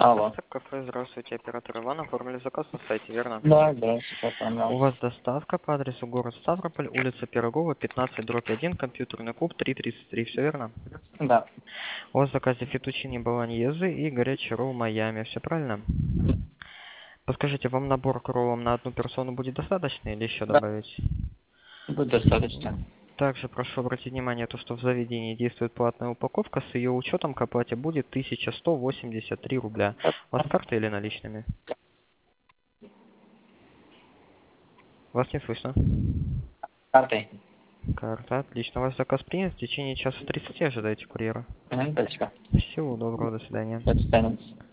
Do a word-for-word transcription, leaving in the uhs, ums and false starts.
Алло. Так, кафе, здравствуйте, оператор Иван, оформили заказ на сайте, верно? Да, да, сейчас понял. У вас доставка по адресу город Ставрополь, улица Пирогова, пятнадцать, дробь один, компьютерный клуб, три тридцать три, все верно? Да, У вас в заказе фетучини болоньезе и горячий ролл Майами, все правильно? Подскажите, вам набор к роллам на одну персону будет достаточно или еще да, добавить? будет достаточно. Также прошу обратить внимание, то, что в заведении действует платная упаковка, с ее учетом к оплате будет тысяча сто восемьдесят три рубля. У вас карта или наличными? Вас не слышно. Картой. Карта, отлично. Ваш заказ принят. В течение часа тридцати ожидайте курьера. Угу, спасибо. Всего доброго, до свидания. До свидания.